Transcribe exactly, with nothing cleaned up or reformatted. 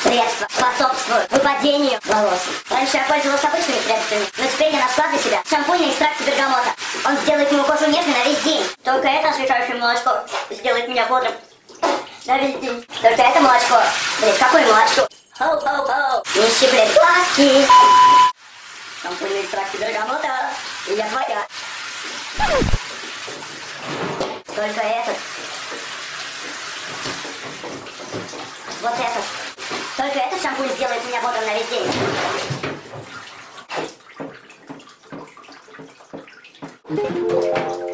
средства способствуют выпадению волос. Раньше я пользовалась обычными средствами, но теперь я нашла для себя шампунь экстракт бергамота. Он сделает мою кожу нежной на весь день. Только это освежающее молочко сделает меня бодрым на весь день. Только это молочко. Блин, какое молочко? Хоу-хоу-хоу. Не щиплет глазки. Шампунь экстракт бергамота. И я твоя. Только этот. Вот этот. Только этот шампунь сделает меня бодрым на весь день.